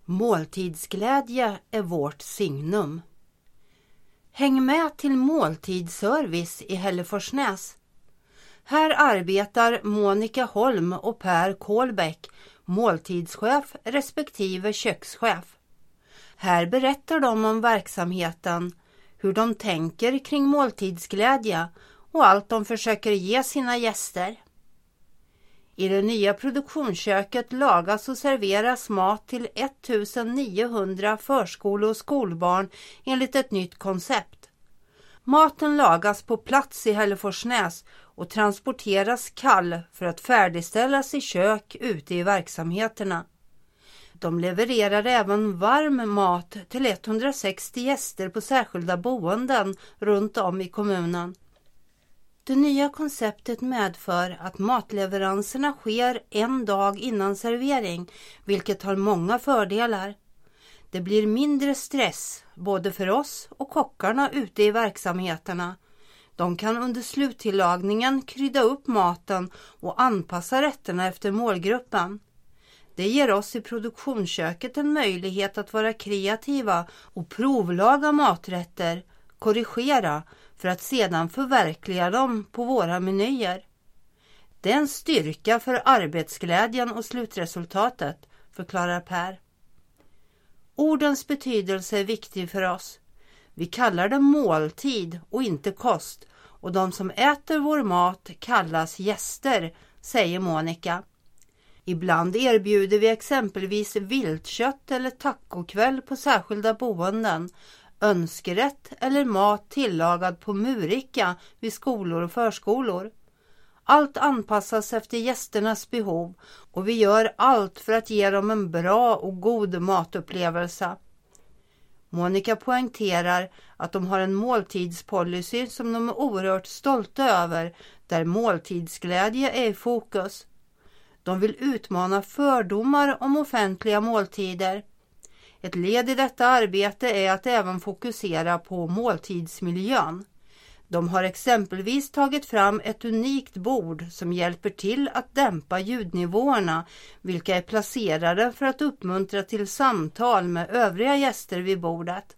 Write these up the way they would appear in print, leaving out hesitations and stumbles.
Måltidsglädje är vårt signum. Häng med till måltidsservice i Hälleforsnäs. Här arbetar Monica Holm och Per Kålbäck, måltidschef respektive kökschef. Här berättar de om verksamheten, hur de tänker kring måltidsglädje och allt de försöker ge sina gäster. I det nya produktionsköket lagas och serveras mat till 1900 förskole- och skolbarn enligt ett nytt koncept. Maten lagas på plats i Hälleforsnäs och transporteras kall för att färdigställas i kök ute i verksamheterna. De levererar även varm mat till 160 gäster på särskilda boenden runt om i kommunen. Det nya konceptet medför att matleveranserna sker en dag innan servering, vilket har många fördelar. Det blir mindre stress både för oss och kockarna ute i verksamheterna. De kan under sluttillagningen krydda upp maten och anpassa rätterna efter målgruppen. Det ger oss i produktionsköket en möjlighet att vara kreativa och provlaga maträtter, korrigera för att sedan förverkliga dem på våra menyer. Det är en styrka för arbetsglädjen och slutresultatet, förklarar Per. Ordens betydelse är viktig för oss. Vi kallar det måltid och inte kost, och de som äter vår mat kallas gäster, säger Monica. Ibland erbjuder vi exempelvis viltkött eller tacokväll på särskilda boenden, önskerätt eller mat tillagad på murika vid skolor och förskolor. Allt anpassas efter gästernas behov och vi gör allt för att ge dem en bra och god matupplevelse. Monica poängterar att de har en måltidspolicy som de är oerhört stolta över, där måltidsglädje är i fokus. De vill utmana fördomar om offentliga måltider. Ett led i detta arbete är att även fokusera på måltidsmiljön. De har exempelvis tagit fram ett unikt bord som hjälper till att dämpa ljudnivåerna, vilka är placerade för att uppmuntra till samtal med övriga gäster vid bordet.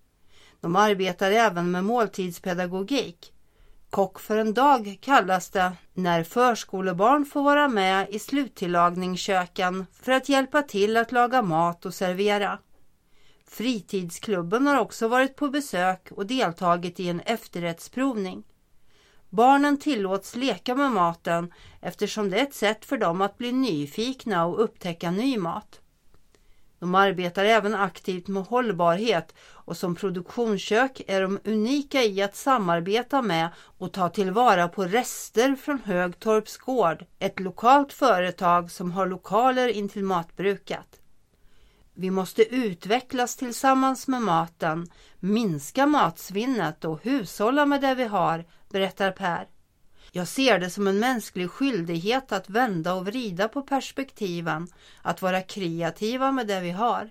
De arbetar även med måltidspedagogik. Kock för en dag kallas det när förskolebarn får vara med i sluttillagningsköken för att hjälpa till att laga mat och servera. Fritidsklubben har också varit på besök och deltagit i en efterrättsprovning. Barnen tillåts leka med maten eftersom det är ett sätt för dem att bli nyfikna och upptäcka ny mat. De arbetar även aktivt med hållbarhet och som produktionskök är de unika i att samarbeta med och ta tillvara på rester från Högtorps gård, ett lokalt företag som har lokaler intill matbruket. Vi måste utvecklas tillsammans med maten, minska matsvinnet och hushålla med det vi har, berättar Per. Jag ser det som en mänsklig skyldighet att vända och vrida på perspektiven, att vara kreativa med det vi har.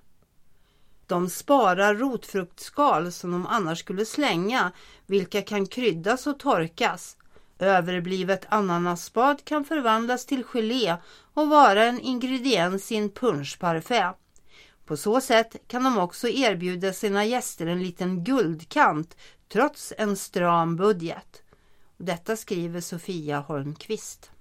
De sparar rotfruktskal som de annars skulle slänga, vilka kan kryddas och torkas. Överblivet ananasspad kan förvandlas till gelé och vara en ingrediens i en punschparfait. På så sätt kan de också erbjuda sina gäster en liten guldkant trots en stram budget. Detta skriver Sofia Holmqvist.